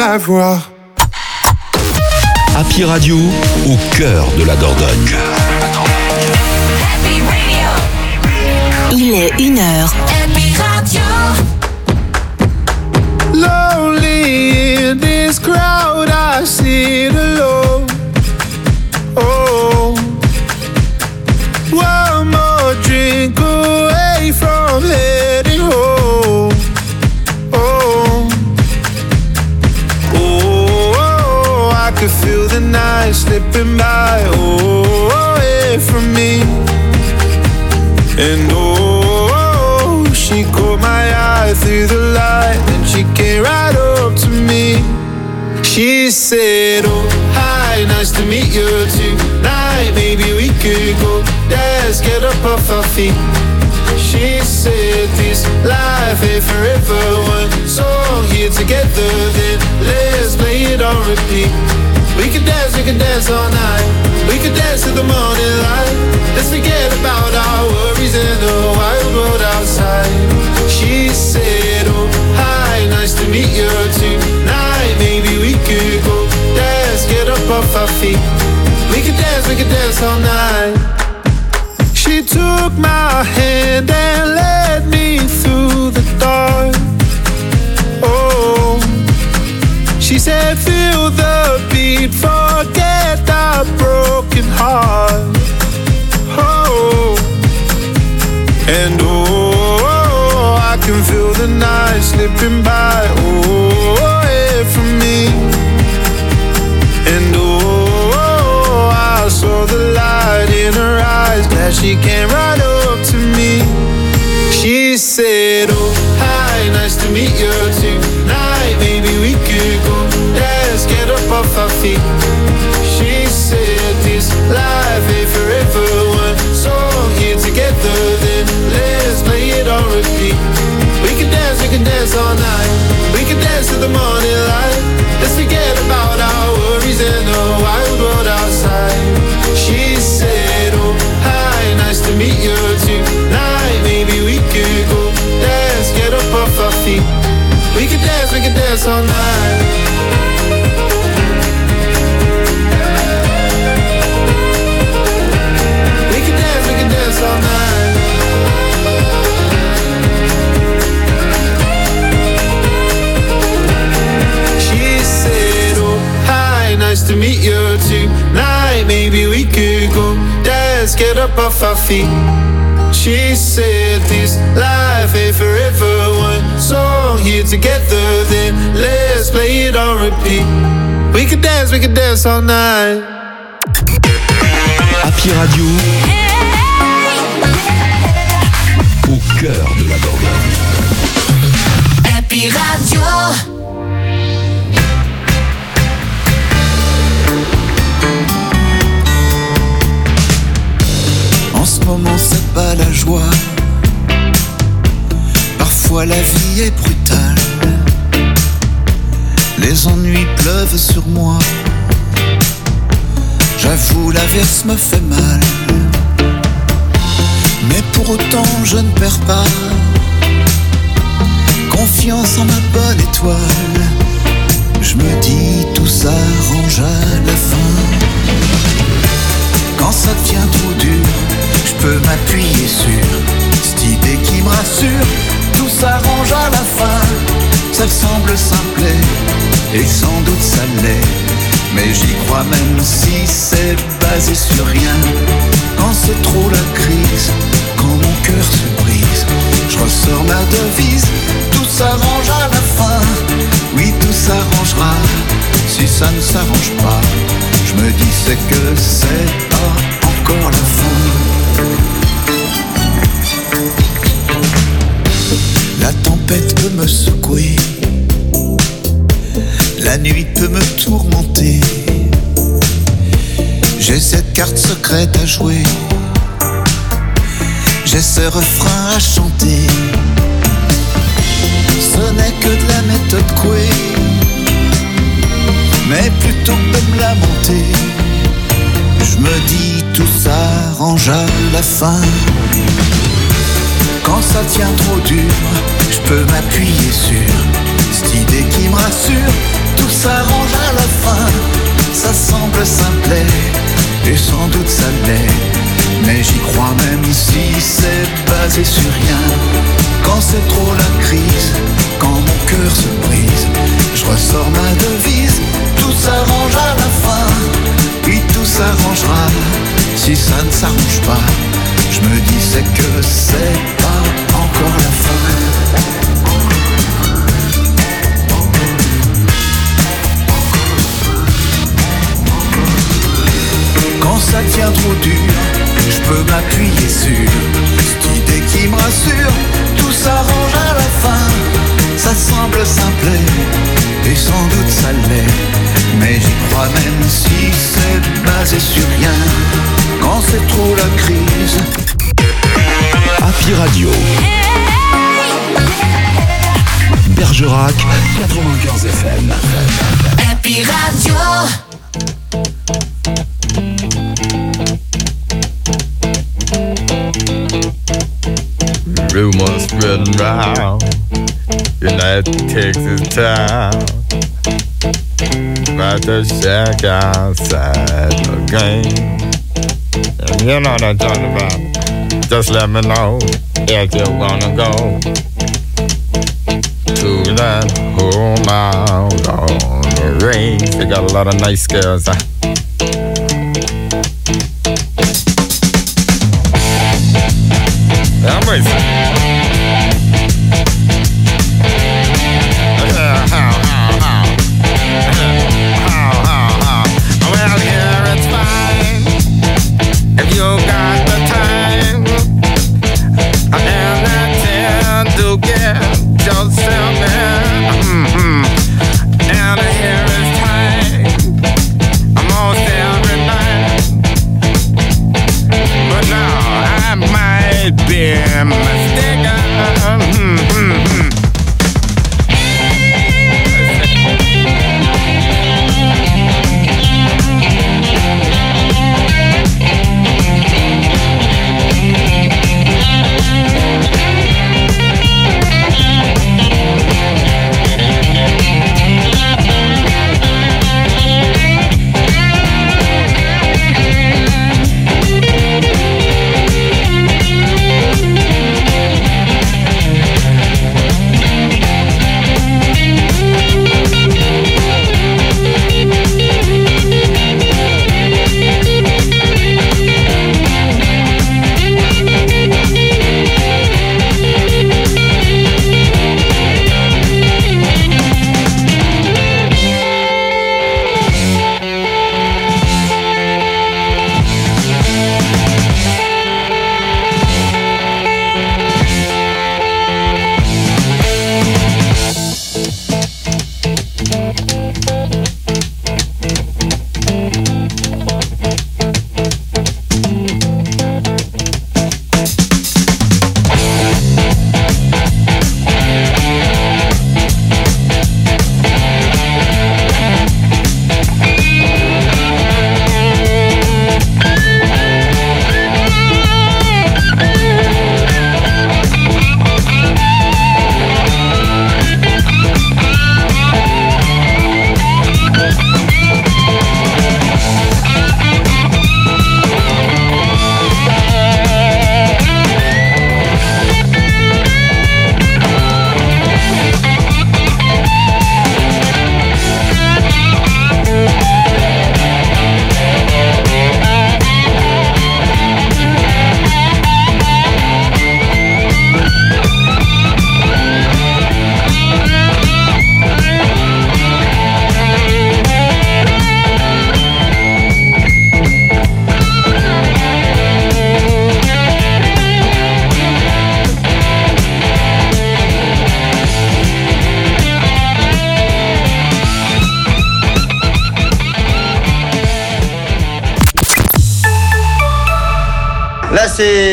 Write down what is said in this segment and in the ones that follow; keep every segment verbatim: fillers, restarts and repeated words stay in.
la voir. Happy Radio, au cœur de la Dordogne. Happy Radio. Il est une heure. Happy Radio. Lonely in this crowd, I sit alone. Oh, one more drink away from heading home. Oh, oh, oh, I could feel the night slipping by. Oh, away from me. And oh, she caught my eye through the light, and she came right up to me. She said, oh, hi, nice to meet you tonight. Maybe we could go dance, get up off our feet. She said, this life ain't forever. One song here together, then let's play it on repeat. We can dance, we can dance all night. We can dance to the morning light. Let's forget about our worries and the wild world outside. She said, oh, hi, nice to meet you tonight. Maybe we could go dance, get up off our feet. We can dance, we can dance all night. She took my hand and led me through the dark. Oh, she said, feel the beat, forget our broken heart. Oh, and oh, I can feel the night slipping by. Oh, away from me. And oh, I saw the light in her eyes. Glad she came right up to me. She said, oh, hi, nice to meet you tonight. Maybe we could go dance, get up off our feet. She said, this life ain't forever. One song here together, then let's play it on repeat. We can dance, we can dance all night. We can dance to the morning light. Let's forget about our worries and the wild world outside. She said, oh, hi, nice to meet you tonight. Maybe we could go dance, get up off our feet. We can dance, we can dance all night. We can dance, we can dance all night. She said, oh, hi, nice to meet you tonight. Maybe we could go dance, get up off our feet. She said, this life ain't forever. One song here together, then let's play it on repeat. We can dance, we can dance all night. Happy Radio, au cœur de la Dordogne. Happy Radio. En ce moment c'est pas la joie. Parfois la vie est brutale. Les ennuis pleuvent sur moi. J'avoue l'averse me fait mal. Mais pour autant je ne perds pas confiance en ma bonne étoile. Je me dis tout s'arrange à la fin. Quand ça devient trop dur, je peux m'appuyer sur cette idée qui me rassure. Tout s'arrange à la fin. Ça semble simplet, et sans doute ça l'est. Mais j'y crois même si c'est basé sur rien. Quand c'est trop la crise, quand mon cœur se brise, je ressors ma devise. Tout s'arrange à la fin. Oui, tout s'arrangera. Si ça ne s'arrange pas, je me dis c'est que c'est pas encore la fin. La tempête peut me secouer, la nuit peut me tourmenter. J'ai cette carte secrète à jouer, j'ai ce refrain à chanter. Ce n'est que de la méthode Coué, mais plutôt que de me lamenter, je me dis tout s'arrange à la fin. Quand ça tient trop dur, je peux m'appuyer sur cette idée qui me rassure. Tout sans doute ça l'est. Mais j'y crois même si c'est basé sur rien. Quand c'est trop la crise, quand mon cœur se brise, je ressors ma devise, tout s'arrange à la fin. Puis tout s'arrangera, si ça ne s'arrange pas, je me dis c'est que c'est pas encore la fin. Quand ça tient trop dur, je peux m'appuyer sur cette idée qui me rassure. Tout s'arrange à la fin, ça semble simple et sans doute ça l'est. Mais j'y crois même si c'est basé sur rien. Quand c'est trop la crise. Happy Radio. Bergerac, quatre-vingt-quinze F M. Happy Radio. Rumors spreading round United Texas town about the shack outside the game. And you know what I'm talking about. Just let me know if you wanna go to that home out on the range. They got a lot of nice girls. Huh? I'm racing. Well, here it's fine if you got the time and the time to get yourself in. Mm-hmm. And here is time almost every night. But now I might be mistaken. Mm-hmm. Là,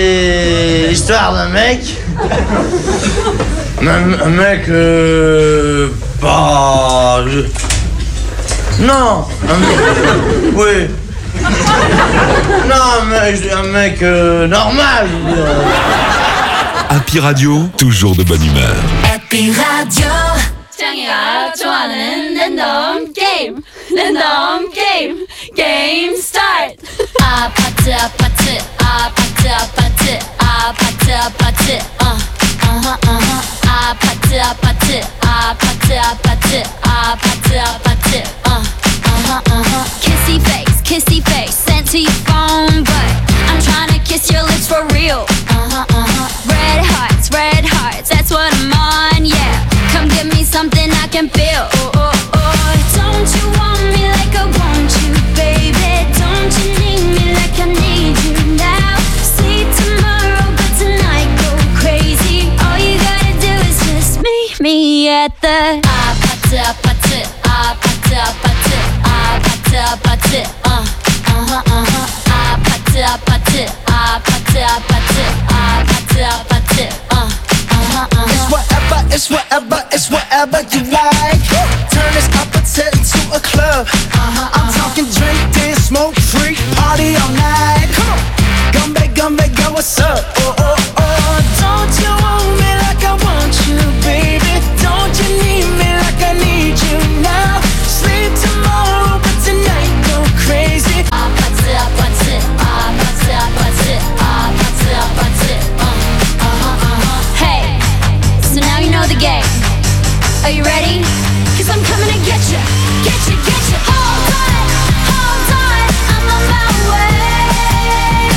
c'est l'histoire d'un mec. Un, un mec. Euh, bah. Je... Non, un mec. Oui. Non, un mec, un mec euh, normal. Happy Radio, toujours de bonne humeur. Happy Radio. 짱이가 좋아하는 랜덤 게임. 랜덤 게임. 게임 스타트. Ah, party, party, ah, party, party, ah, party, party, uh, uh-huh, uh-huh. Ah, party, party, ah, party, party, ah, party, party, uh, uh-huh, uh-huh. Kissy face, kissy face, sent to your phone, but I'm trying to kiss your lips for real. Uh-huh, uh-huh. Red hearts, red hearts, that's what I'm on, yeah. Come give me something I can feel. Oh, oh, oh. Don't you want me like I want you, baby? Don't you need me like I need you now? See tomorrow, but tonight go crazy. All you gotta do is just meet me at the ah, party, party, ah, party, party, ah, party, party, uh, uh-huh, uh-huh. Ah, party, party, ah, party, party, ah, party, party, uh, uh-huh, uh-huh. It's whatever, it's whatever, it's whatever you like. Turn this appetite into a club. Uh-huh, I'm talking drink, dance, smoke, free, party all night. Come on, Gumbe, Gumbe, go, what's up? Oh, oh, oh. Don't you want me like I want you, baby? Don't you need me like I need you now? Sleep tomorrow, but tonight go crazy. Ah, party, party, ah, party, party, ah, party, party, uh, uh-huh, uh-huh. Hey, so now you know the game. Are you ready? Cause I'm coming to get you, get you, get you. Hold on, hold on, I'm on my way.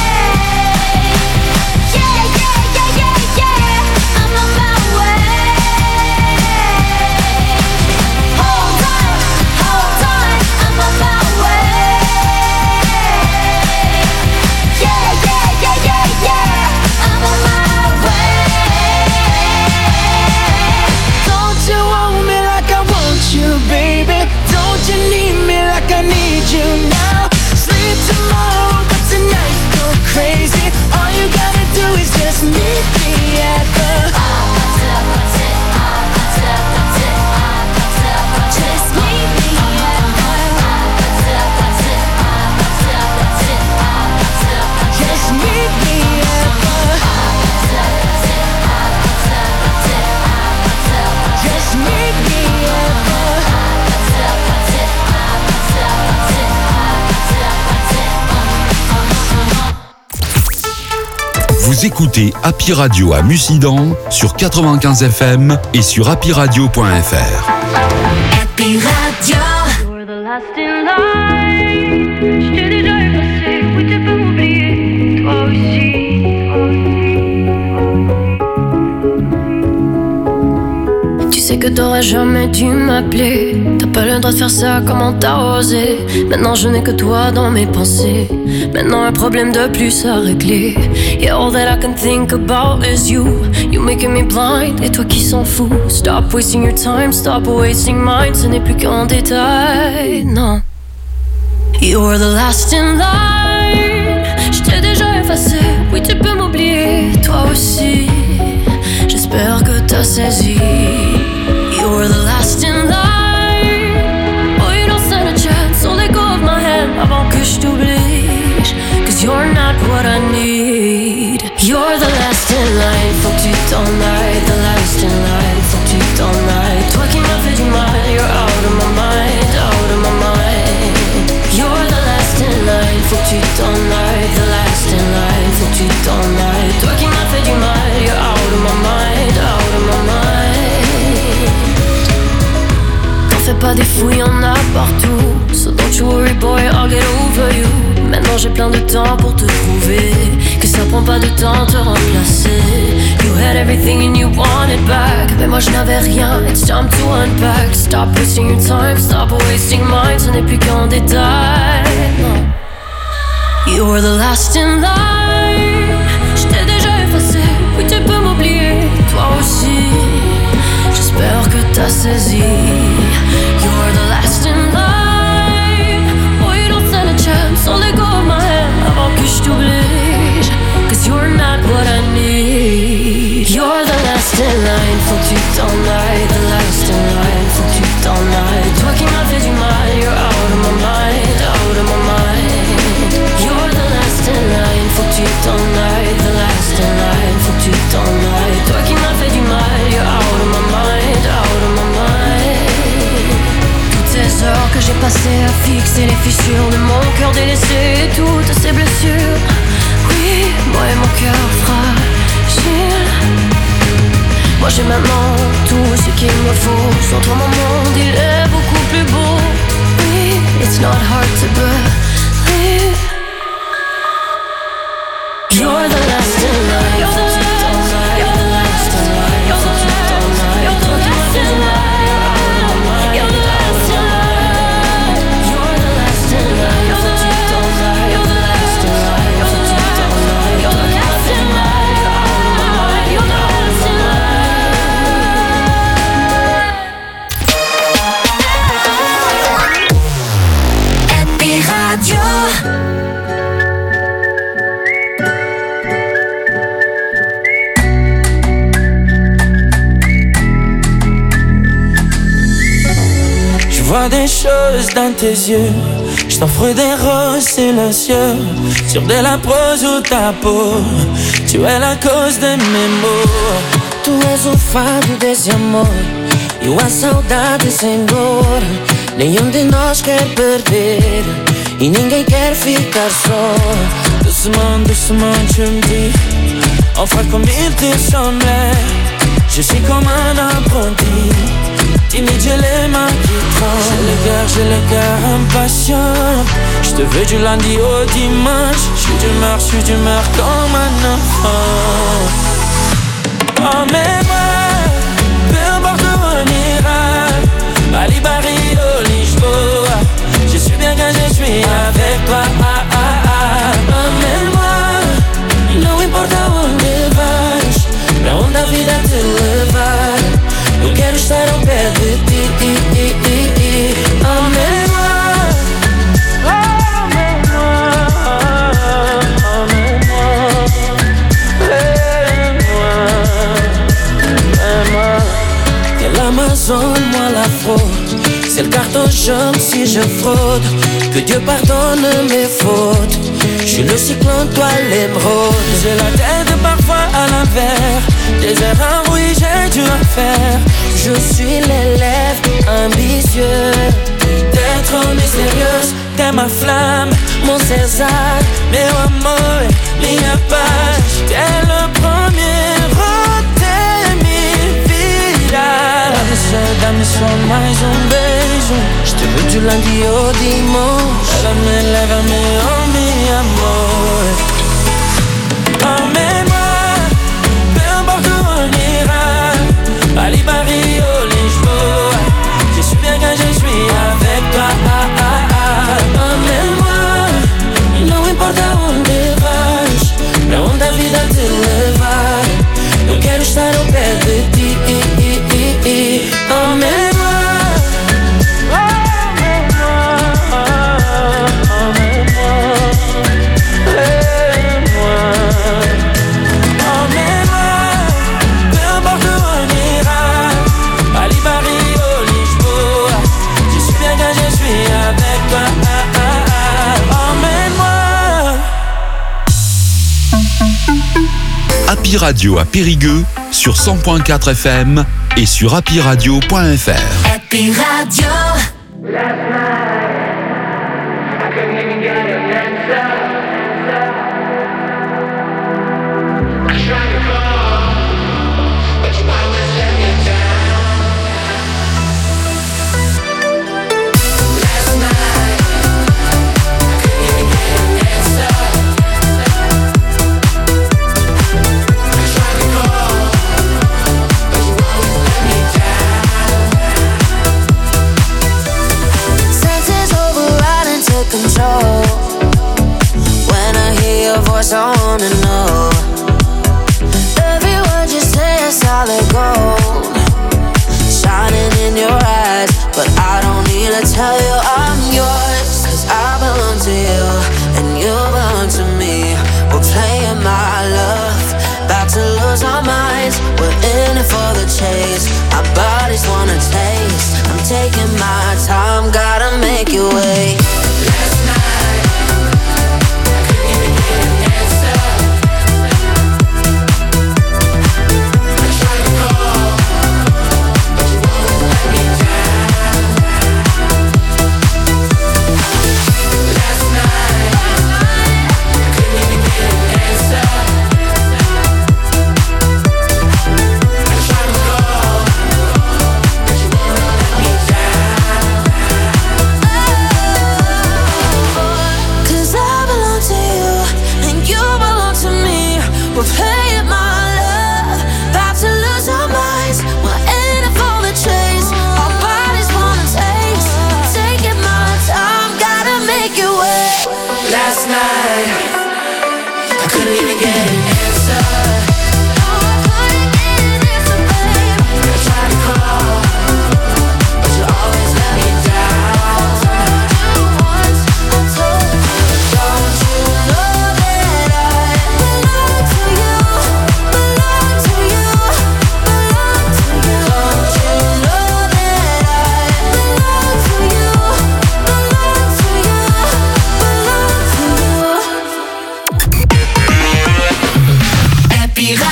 Yeah, yeah, yeah, yeah, yeah, I'm on my way. Hold on, hold on, I'm on my way. Yeah, yeah, yeah, yeah, yeah, I'm on my way. Don't you want me like I want you, baby? Don't you need me like I need you now? Sleep tomorrow, but tonight go crazy. All you gotta do is just meet me at the Just meet me at the Just meet me at the Just meet me at Vous écoutez Happy Radio à Mussidan sur quatre-vingt-quinze F M et sur happy radio point f r. Happy Radio. You're the last in line. Je t'ai déjà effacé, oui tu peux m'oublier, toi aussi, toi aussi. Tu sais que t'aurais jamais dû m'appeler. T'as pas le droit de faire ça, comment t'as osé? Maintenant je n'ai que toi dans mes pensées. Maintenant un problème de plus à régler. Yeah, all that I can think about is you. You making me blind, et toi qui s'en fous. Stop wasting your time, stop wasting mine. Ce n'est plus qu'un détail, non. You're the last in line. Je t'ai déjà effacé, oui tu peux m'oublier, toi aussi. J'espère que t'as saisi. You're the last in line. Oh, you don't stand a chance, so let go of my hand avant que je t'oblige. Cause you're not what I need. You're the last in line, faut que tu t'en ailles. The last in line, faut que tu t'en ailles. Toi qui m'as fait du mal, you're out of my mind, out of my mind. You're the last in line, faut que tu t'en ailles. The last in line, faut que tu t'en ailles. Toi qui m'as fait du mal, you're out of my mind, out of my mind. T'en fais pas des fous, y'en a partout. So don't you worry boy, I'll get over you. Maintenant j'ai plein de temps pour te prouver que ça prend pas de temps te remplacer. You had everything and you wanted back, mais moi je n'avais rien, it's time to unpack. Stop wasting your time, stop wasting mine. Ce n'est plus qu'un détail, non. You're the last in line. Je t'ai déjà effacé, oui tu peux m'oublier, toi aussi. J'espère que t'as saisi. You're the last in line. Oh you don't stand a chance, so let go of my hand avant que je t'oblige. Cause you're not what I need. You're the last in line, faut que tu t'en ailles. The last in line, faut que tu t'en ailles. Toi qui m'as fait du mal, you're out of my mind, out of my mind. You're the last in line, faut que tu t'en ailles. The last in line, faut que tu t'en ailles. Toi qui m'as fait du mal, you're out of my mind, out of my mind. que j'ai passé à fixer les fissures de mon cœur délaissé, toutes ces blessures. Oui, moi et mon cœur fragile. Moi j'ai maintenant tout ce qu'il me faut. Sans toi mon monde il est beaucoup plus beau. Oui, it's not hard to believe. You're the last in line. You're the last. You're the last in line. You're the last. You're the last in line. You're the last in line. You're the last in line. You're the last. You're the last in line. You're the last. You're the last in line. You're the last in line. Happy Radio. Je vois des choses dans tes yeux. Je t'offre des roses silencieux sur de la prose ou ta peau. Tu es la cause de mes maux. Tu és o fado desse amor e a saudade sem dor. Nenhum de nós quer perder e ninguém quer ficar só. Doucement, doucement, tu me dis enfin comme il te semblait. Je suis comme un apprenti. Timide, j'ai les mains qui tremblent. J'ai le cœur, j'ai le cœur impatient. Je te veux du lundi au dimanche. Je suis d'humeur, je suis d'humeur comme un enfant. Emmène-moi, peu importe où on ira. Bali, Barrio, Lisboa. Je suis bien quand je suis avec toi. Emmène-moi, não importa onde vais, pra onde a vida te levar. Eu quero estar ao pé de ti. Emmène-moi, emmène-moi, emmène-moi, emmène-moi, emmène-moi. T'es l'Amazone, moi la fraude. C'est le carton jaune si je fraude. Que Dieu pardonne mes fautes. Je suis le cyclone, toi l'émeraude. J'ai la tête parfois à l'envers. Des erreurs, oui, j'ai dû en faire. Je suis l'élève ambitieux. T'es trop mystérieuse, t'es ma flamme, mon César, meu amor, minha paz. T'es le premier, oh, t'es mi vida. Dá-me só, dá-me só mais um beijo. Je te veux du lundi au dimanche. Lève-me, lève-me, oh mi amor. Emmène-moi, peu importe où on ira. Bali, Barrio, Lisboa. Je suis bien quand je suis avec toi. Emmène-moi, não importa onde vais, pra onde a vida te levar. Eu quero estar ao pé de ti. Emmène-moi. Happy Radio à Périgueux sur cent point quatre F M et sur happy radio point f r. Happy Radio. Control. When I hear your voice, I wanna know. Every word you say is solid gold, shining in your eyes. But I don't need to tell you I'm yours, 'cause I belong to you and you belong to me. We're playing my love, about to lose our minds. We're in it for the chase, our bodies wanna taste. I'm taking my time, gotta make you wait. night. I couldn't even get an answer. I tried to call, but you always let me down. Don't you know that I belong to you, belong to you, belong to you? Don't you know that I belong to you, belong to you, belong to you? Happy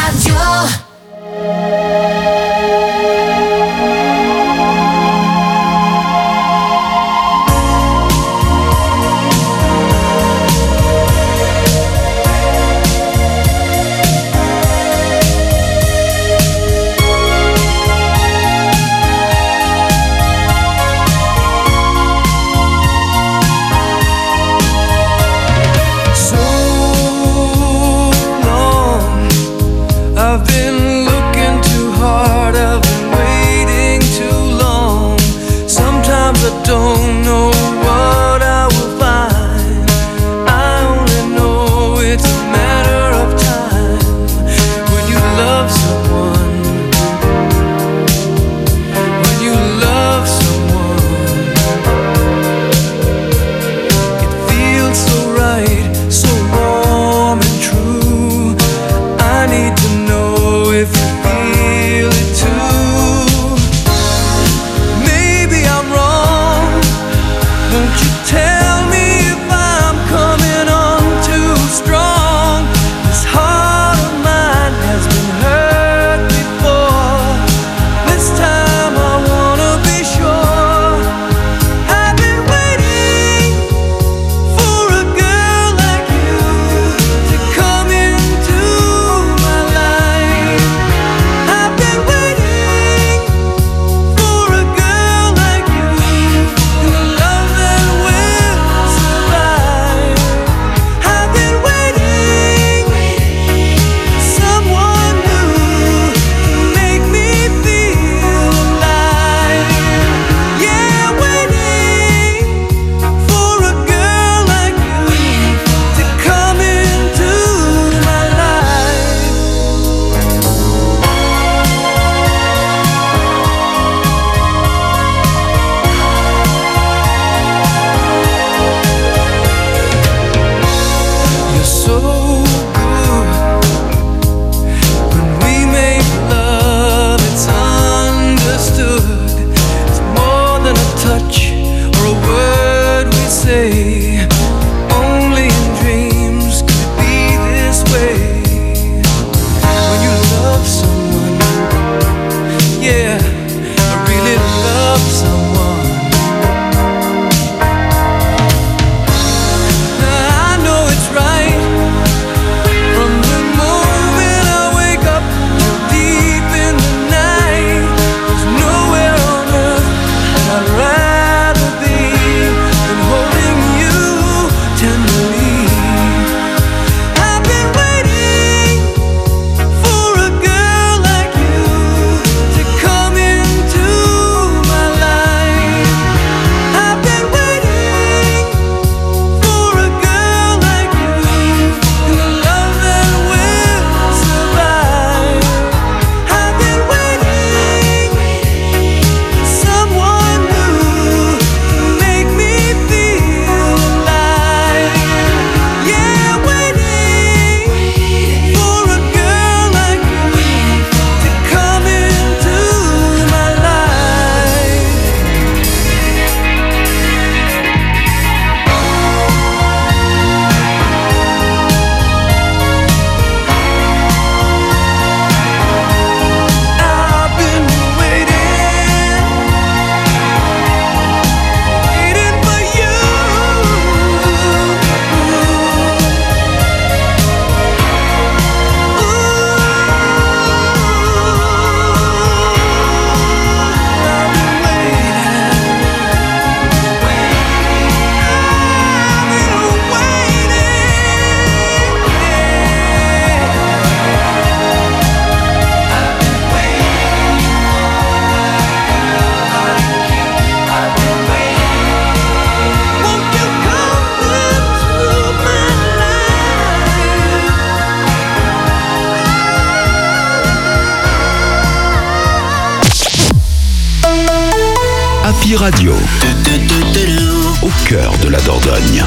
Happy Radio, au cœur de la Dordogne.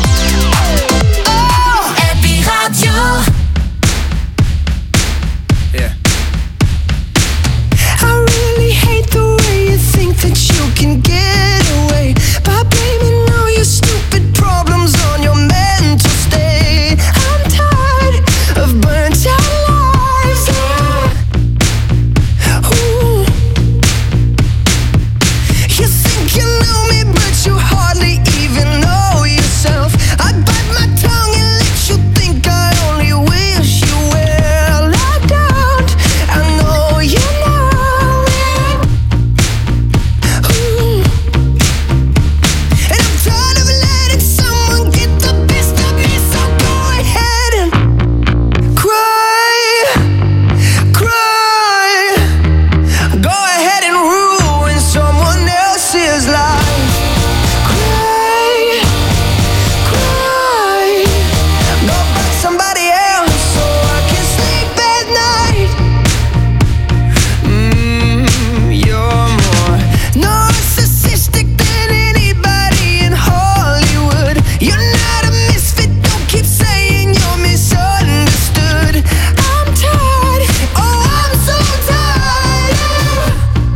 Happy Radio. Yeah. I really hate the way you think that you can get away by blaming all your stupid problems on your mental state. I'm tired of burnt out lives. Ooh. You think you know me, but you hardly even know yourself. I bite my tongue and let you think I only wish you well. I don't, I know you know it. Ooh. And I'm tired of letting someone get the best of me, so go ahead and cry, cry. Go ahead and ruin someone else's life. Cry, cry. Go fuck somebody else so I can sleep at night. Mmm, you're more narcissistic than anybody in Hollywood. You're not a misfit, don't keep saying you're misunderstood. I'm tired, oh I'm so tired.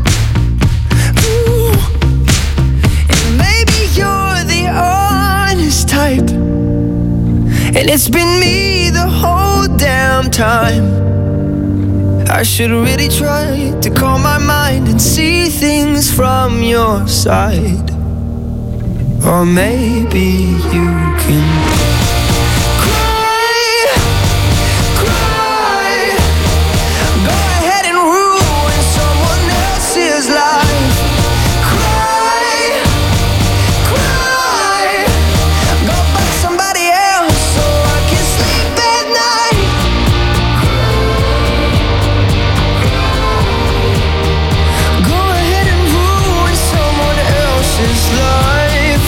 Ooh. And maybe you're the honest type, and it's been me the whole damn time. I should really try to calm my mind and see things from your side. Or maybe you can cry, cry. Go ahead and ruin someone else's life. Cry, cry. Go fuck somebody else so I can sleep at night. Go ahead and ruin someone else's life.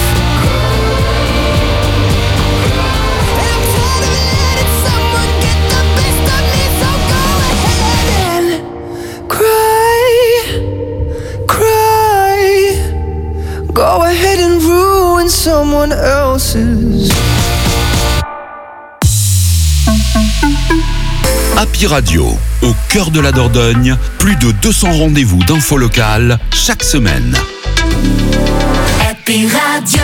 And I'm tired of letting someone get the best of me, so go ahead and cry, cry. Go ahead and ruin someone else's. Happy Radio, au cœur de la Dordogne, plus de deux cents rendez-vous d'infos locales chaque semaine. Happy Radio.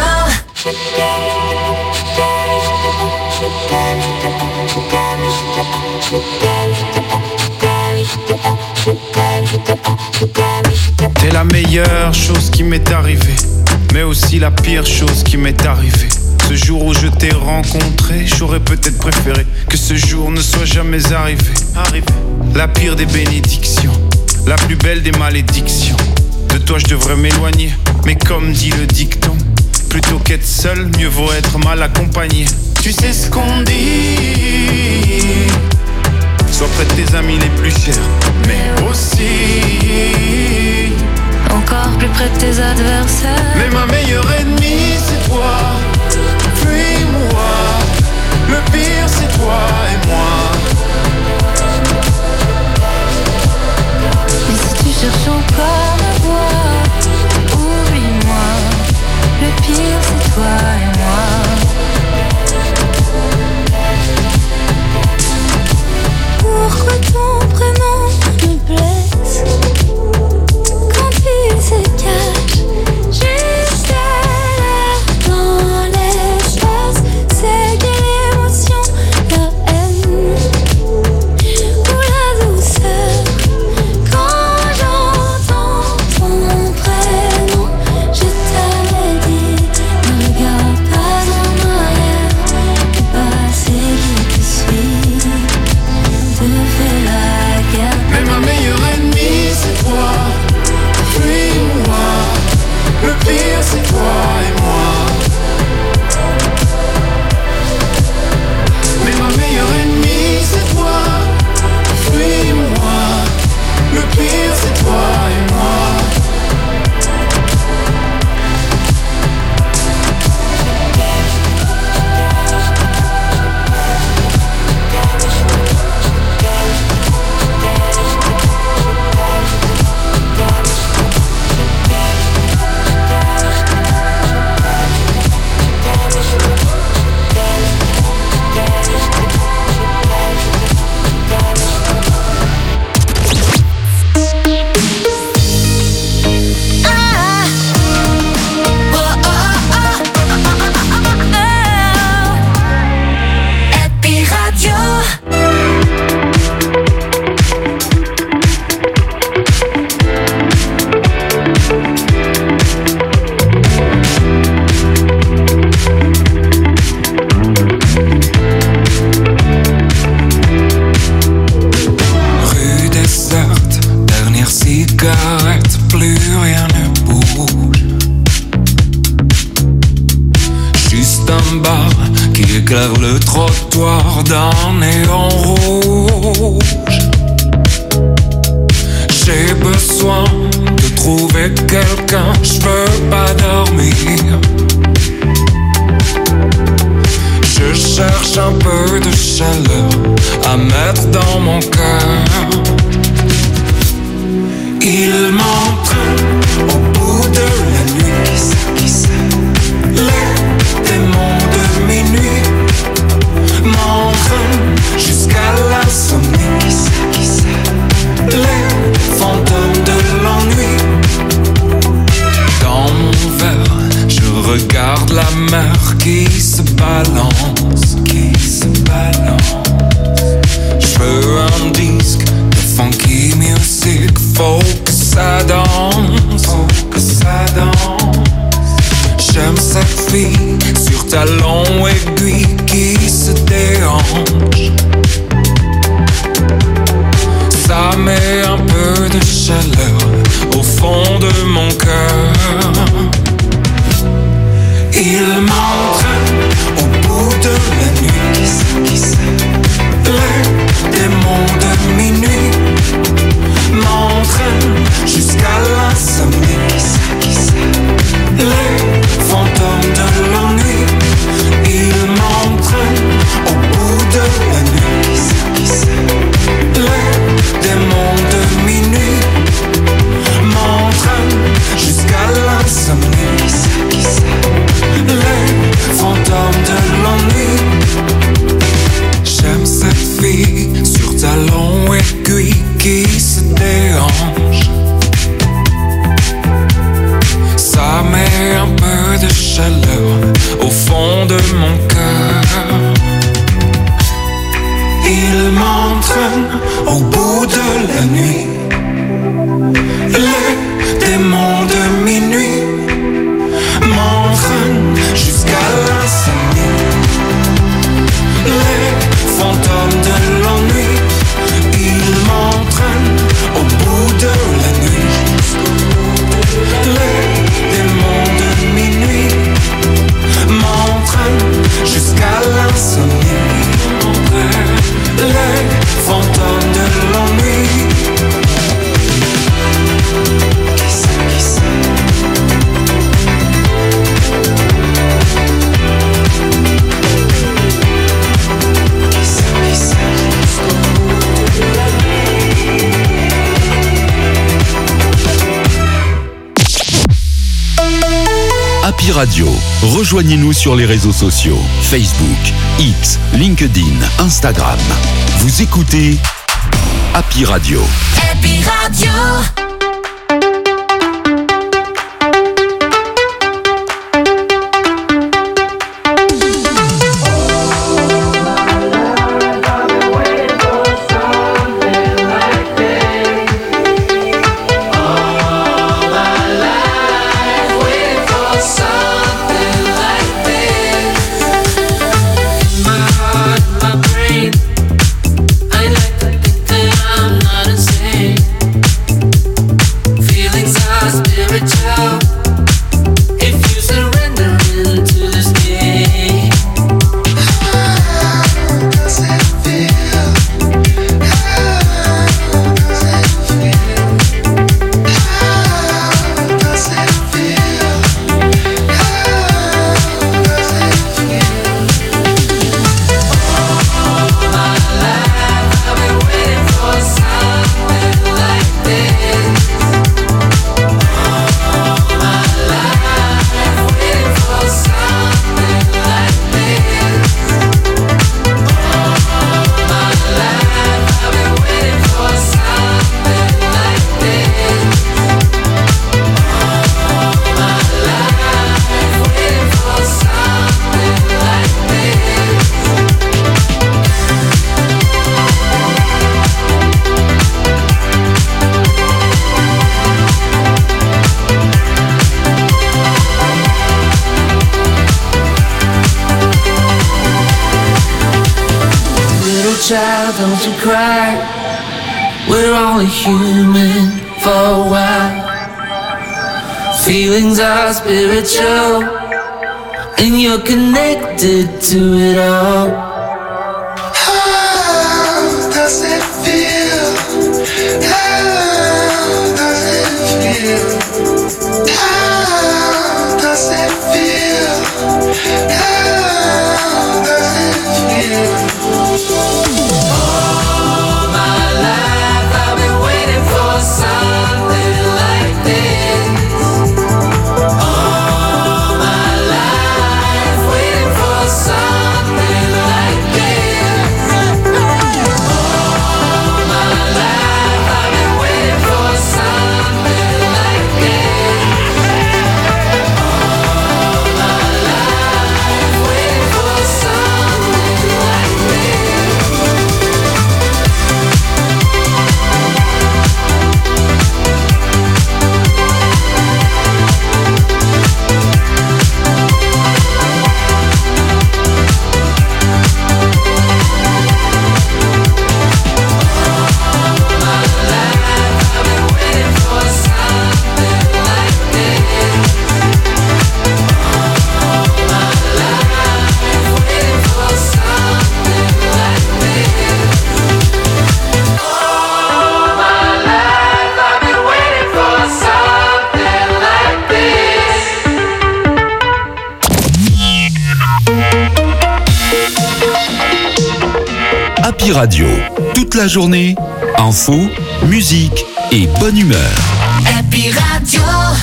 T'es la meilleure chose qui m'est arrivée, mais aussi la pire chose qui m'est arrivée. Ce jour où je t'ai rencontré, j'aurais peut-être préféré que ce jour ne soit jamais arrivé. La pire des bénédictions, la plus belle des malédictions. De toi je devrais m'éloigner, mais comme dit le dicton, plutôt qu'être seul, mieux vaut être mal accompagné. Tu sais ce qu'on dit, sois près de tes amis les plus chers, mais aussi Encore plus près de tes adversaires. mais ma meilleure ennemie c'est toi, puis moi. Le pire c'est toi et moi. Mais si tu cherches encore à voir, oublie-moi. Le pire c'est toi et moi. Pourquoi ton prénom me blesse quand il se cache juste à la bar qui éclaire le trottoir d'un néon rouge. J'ai besoin de trouver quelqu'un, je veux pas dormir. Je cherche un peu de chaleur à mettre dans mon cœur. Il m'entraîne au bout de la nuit. Qui sait, qui sait? Les démons de minuit m'entraînent jusqu'à l'insomnie. Qui sait, qui sait? Les fantômes de l'ennui. Dans mon verre, je regarde la mer qui se balance, qui se balance. Je veux un disque de funky music, faut que ça danse, faut que ça danse. J'aime cette fille sur talons aiguilles qui se déhanche. Ça met un peu de chaleur au fond de mon cœur. Il m'entraîne au bout de la nuit. Qui sait, qui sait? Les démons de minuit m'entraînent jusqu'à l'insomnie. Qui sait, qui sait? Les fantômes de l'ennui. Il m'entraîne au bout de la nuit. Qui sait, qui sait? Les démons de minuit m'entraînent jusqu'à l'insomnie. Qui sait, qui sait? Les fantômes de l'ennui. J'aime cette fille sur talons aiguilles qui se déhanche. Ça met un peu de chaleur au fond de mon cœur. Il m'entraîne au bout de la nuit. Les démons de minuit m'entraînent jusqu'à l'insomnie. Les fantômes de l'ennui, ils m'entraînent au bout de la nuit. Les démons de minuit m'entraînent jusqu'à l'insomnie. Les fantômes de l'ennui. Qui sait, qui sait? Happy Radio. Rejoignez-nous sur les réseaux sociaux. Facebook, X, LinkedIn, Instagram. Vous écoutez Happy Radio. Happy Radio. child, don't you cry. We're only human for a while. Feelings are spiritual. and you're connected to it all. How does it feel? How does it feel? How does it feel? How does it feel? All my life I've been waiting for something like this. All my life waiting for something like this. All my life I've been waiting for something like this. All my life waiting for something like this. Happy Radio, toute la journée, info, musique et bonne humeur. Happy Radio.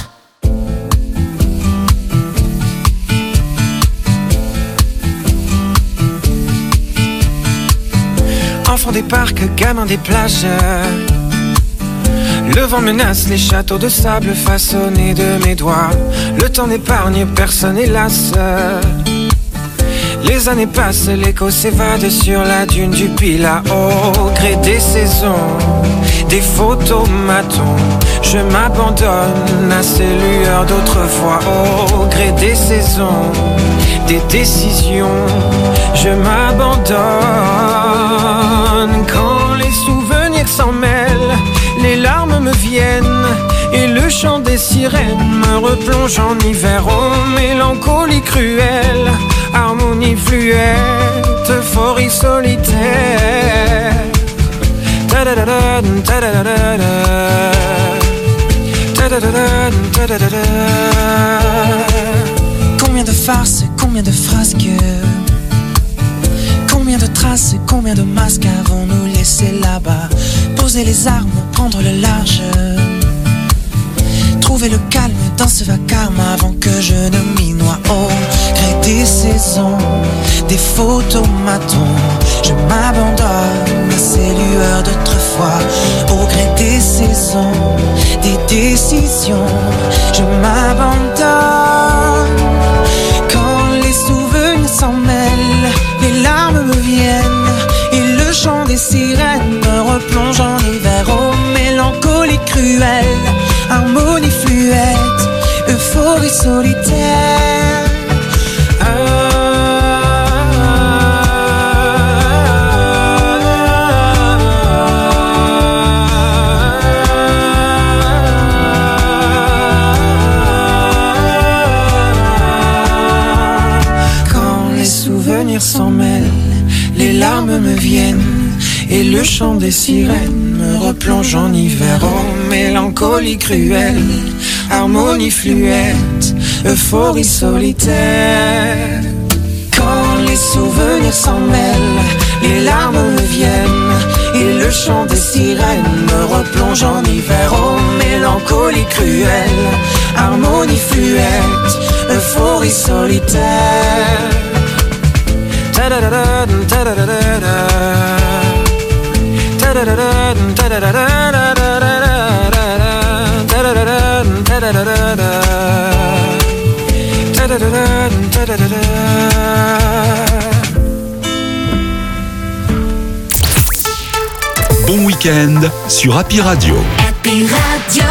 Enfant des parcs, gamin des plages. Le vent menace les châteaux de sable façonnés de mes doigts. Le temps n'épargne personne, hélas. Les années passent, l'écho s'évade sur la dune du Pilat. Au gré des saisons, des photomatons, je m'abandonne à ces lueurs d'autrefois. Au gré des saisons, des décisions, je m'abandonne. Quand les souvenirs s'en mêlent, les larmes me viennent et le chant des sirènes me replonge en hiver. Oh, mélancolie cruelle, harmonie fluette, euphorie solitaire. Ta-da-da-da, ta-da-da-da, ta-da-da-da, ta-da-da-da. Combien de farces, combien de frasques, combien de traces, combien de masques avons-nous laissé là-bas? Poser les armes, prendre le large, trouver le calme dans ce vacarme avant que je ne m'y noie. Au gré des saisons, des photomatons, je m'abandonne à ces lueurs d'autrefois. Au gré des saisons, des décisions, je m'abandonne. Quand les souvenirs s'en mêlent, les larmes me viennent et le chant des sirènes me replonge en hiver. Oh, mélancolie cruelle, harmonie fluette, euphorie solitaire. Ah. S'en mêlent, les larmes me viennent et le chant des sirènes me replonge en hiver. Oh, mélancolie cruelle, harmonie fluette, euphorie solitaire. Quand les souvenirs s'en mêlent, les larmes me viennent et le chant des sirènes me replonge en hiver. Oh, mélancolie cruelle, harmonie fluette, euphorie solitaire. Ta-da-da-da, ta-da-da-da-da, ta-da-da-da, ta-da-da-da-da, ta-da-da-da, ta-da-da-da-da, ta-da-da-da, ta-da-da-da. Bon week-end sur Happy Radio. Happy Radio.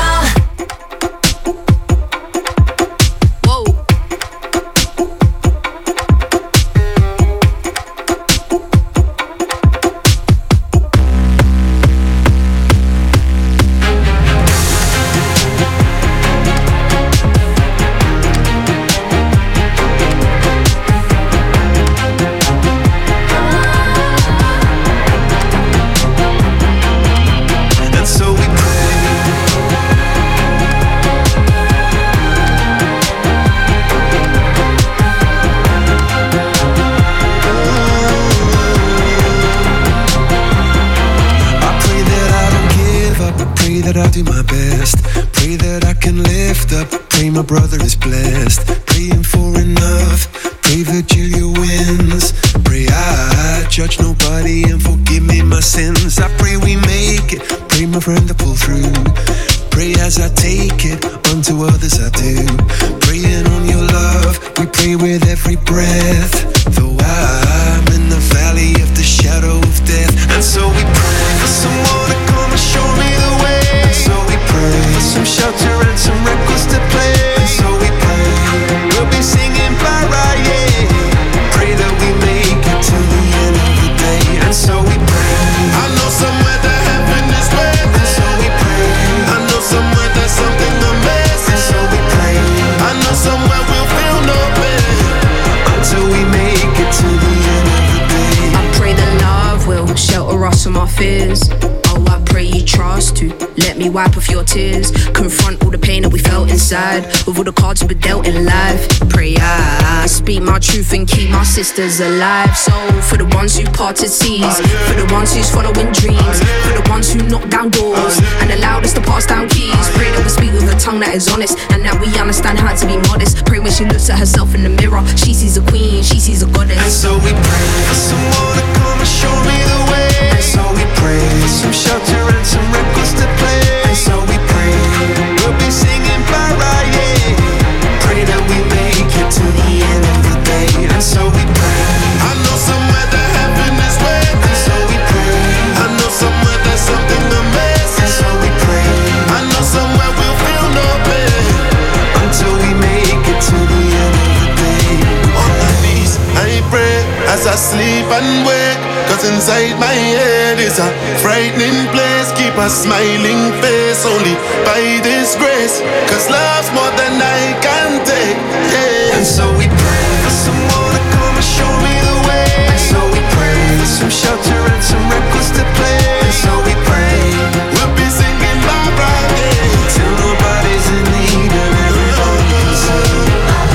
Pray that I do my best. Pray that I can lift up. Pray my brother is blessed. Praying for enough. Pray Virgilia wins. Pray I judge nobody and forgive me my sins. I pray we make it. Pray my friend to pull through. Pray as I take it, unto others I do. Praying on your love, we pray with every breath. Though I'm in the valley of the shadow of death. And so we pray for someone to come and show me the way. And so we pray for some shelter and some records to play. And so we pray, we'll be singing para, yeah. Pray that we make it to the end of the day. And so we pray, I know somewhere that heaven is waiting. And so we pray, I know somewhere there's something amazing. So we pray, I know somewhere we'll feel no pain until we make it to the end of the day. I pray that love will shelter us from our fears. Oh, I pray you trust to let me wipe off your tears. Confront all the pain that we felt inside with all the cards we were dealt in life. Pray I speak my truth and keep my sisters alive. So for the ones who parted seas, for the ones who's following dreams, for the ones who knock down doors and allowed us to pass down keys. Pray that we speak with a tongue that is honest and that we understand how to be modest. Pray when she looks at herself in the mirror, she sees a queen, she sees a goddess. And so we pray for someone to come and show me the way. And so we pray for some shelter and some records to play. And so we pray, we'll be singing para, yeah. Pray that we make it to the end of the day. And so we pray, I know somewhere that heaven is waiting. And so we pray, I know somewhere there's something amazing. And so we pray, I know somewhere we'll feel no pain until we make it to the end of the day. On my knees, I pray as I sleep and wake. Cause inside my head is a frightening place. Keep a smiling face only by this grace. Cause love's more than I can take, yeah. And so we pray for someone to come and show me the way. And so we pray for some shelter and some records to play. And so we pray, we'll be singing Barbara, yeah. Till nobody's in need and everybody can sing.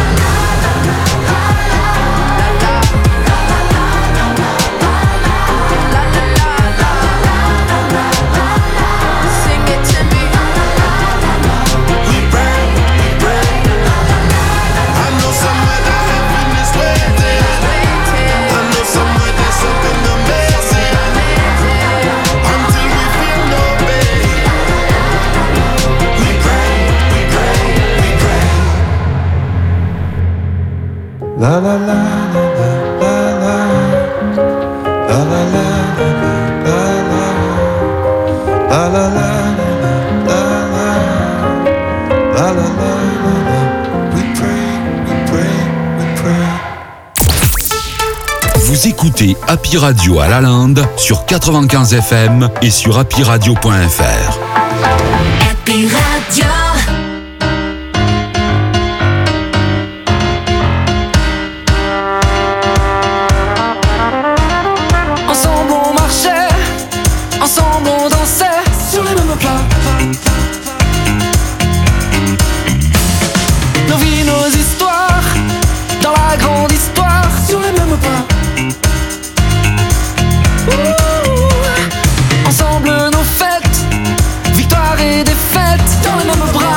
La la la la la la la la la la la la la la la la. We pray, we pray, we pray. Vous écoutez Happy Radio à Lalande sur quatre-vingt-quinze F M et sur happy radio point f r. Happy Radio. Ensemble on dansait sur les mêmes plats. Nos vies, nos histoires, dans la grande histoire, sur les mêmes pas. Ouh. Ensemble nos fêtes, victoire et défaite, dans les mêmes bras.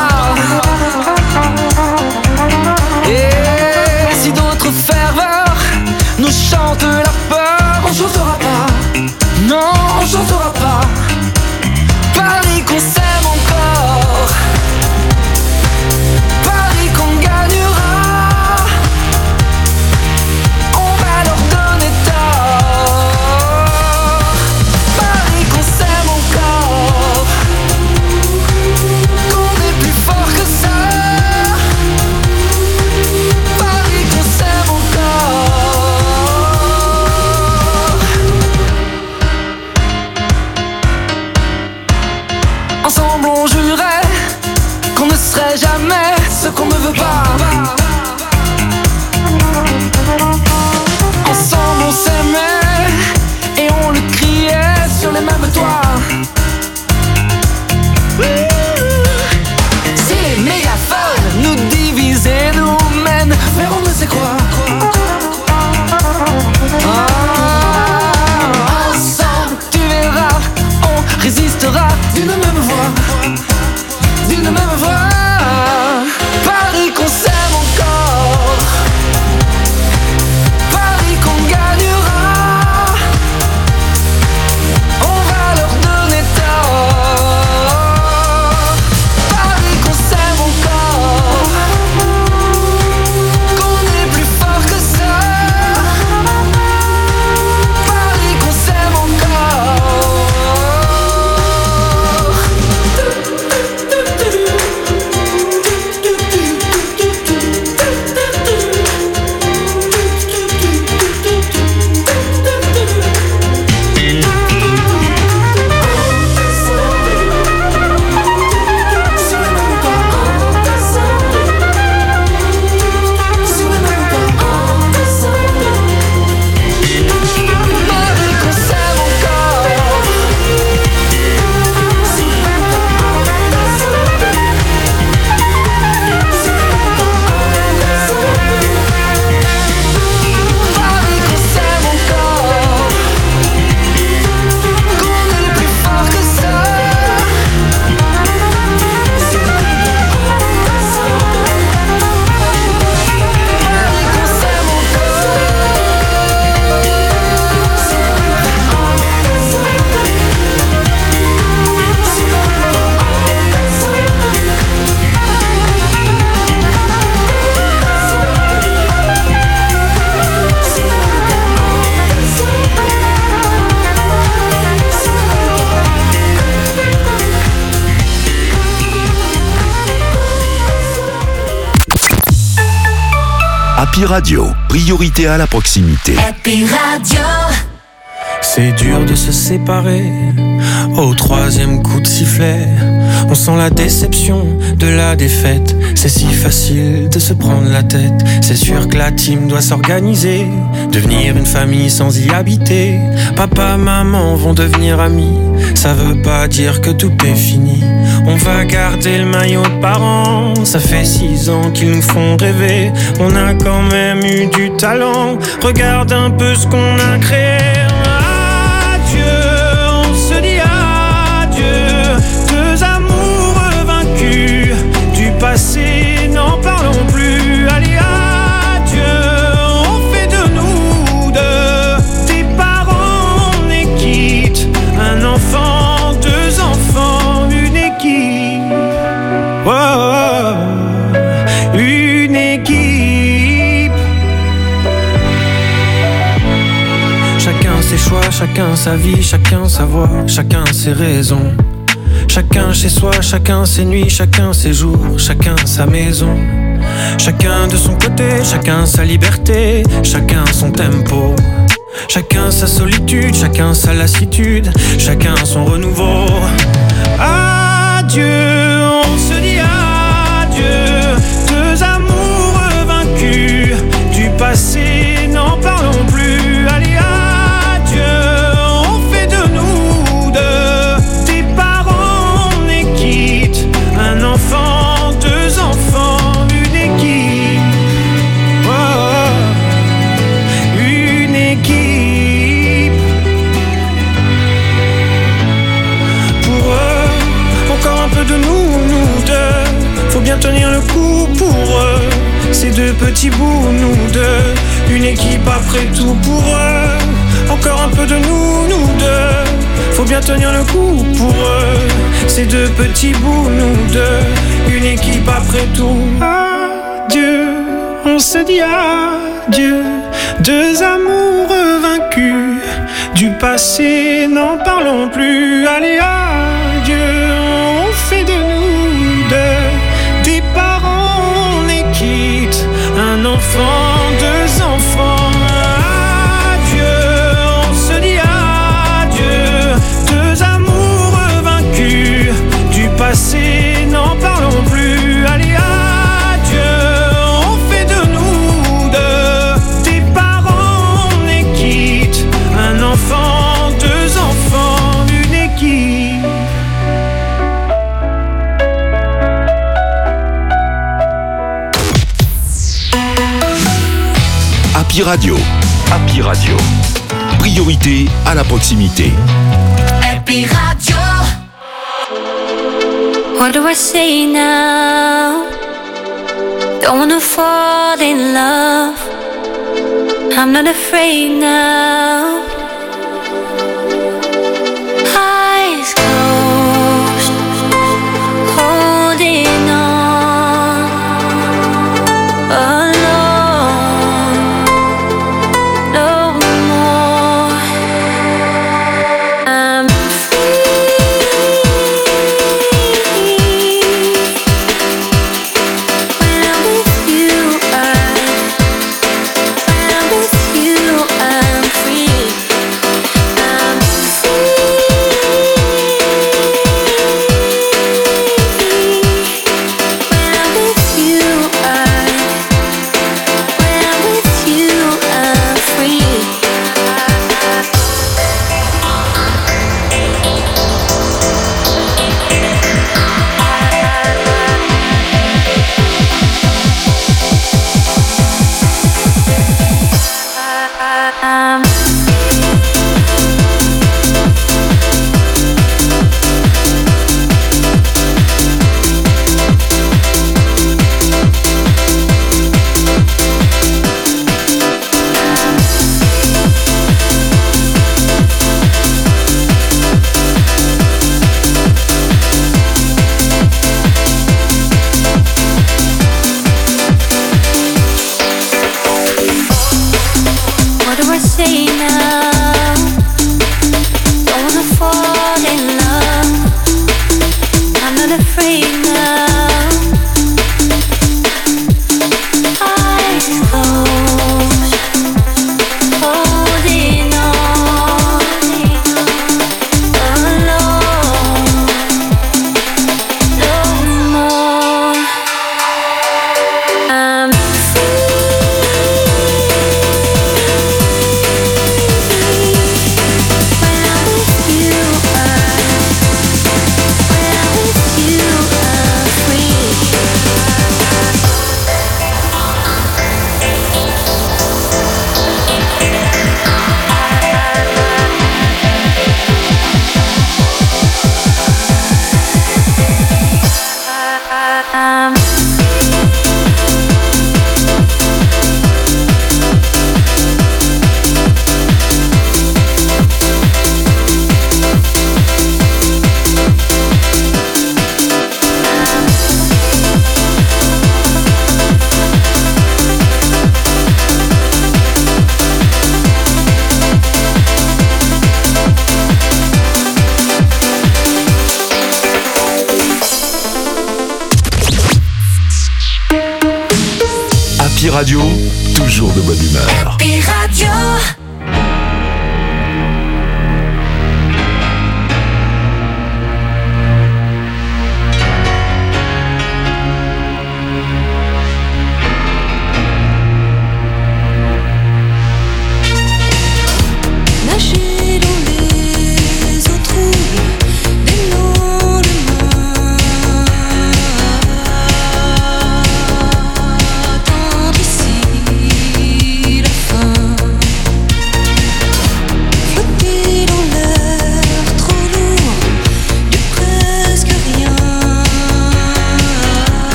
Happy Radio, priorité à la proximité. Happy Radio. C'est dur de se séparer. Au troisième coup de sifflet, on sent la déception de la défaite. C'est si facile de se prendre la tête. C'est sûr que la team doit s'organiser, devenir une famille sans y habiter. Papa, maman vont devenir amis. Ça veut pas dire que tout est fini. On va garder le maillot de parents. Ça fait six ans qu'ils nous font rêver. On a quand même eu du talent. Regarde un peu ce qu'on a créé. On se dit adieu, deux amoureux vaincus. Du passé, n'en parlons plus. Allez, adieu, on fait de nous deux des parents, on est quitte. Un enfant, deux enfants, une équipe. Oh, oh, oh, une équipe. Chacun ses choix, chacun sa vie, chacun sa voix, chacun ses raisons. Chacun chez soi, chacun ses nuits, chacun ses jours, chacun sa maison. Chacun de son côté, chacun sa liberté, chacun son tempo. Chacun sa solitude, chacun sa lassitude, chacun son renouveau. Adieu, on se dit adieu, deux amoureux vaincus. Du passé, n'en parlons plus. Allez, adieu, on fait de nous deux des parents, on est quitte. Un enfant, deux enfants, une équipe. Oh, oh, une équipe. Pour eux, encore un peu de nous, nous deux. Faut bien tenir le coup pour eux. Ces deux petits bouts, nous deux. Une équipe après tout pour eux. Encore un peu de nous, nous deux. Faut bien tenir le coup pour eux. Ces deux petits bouts, nous deux. Une équipe après tout. Adieu, on se dit adieu. Deux amoureux vaincus. Du passé, n'en parlons plus. Allez, adieu, on fait de nous deux des parents, on est quitte. Un enfant, deux enfants. Adieu, on se dit adieu. Deux amoureux vaincus. Du passé, n'en parlons plus. Allez, adieu, on fait de nous deux des parents, on est quitte. Un enfant, deux enfants, une équipe. Happy Radio. Happy Radio. Priorité à la proximité. Happy Radio. What do I say now? Don't wanna fall in love. I'm not afraid now. Eyes closed, holding on, alone, no more. I'm free. Happy Radio, toujours de bonne humeur. Happy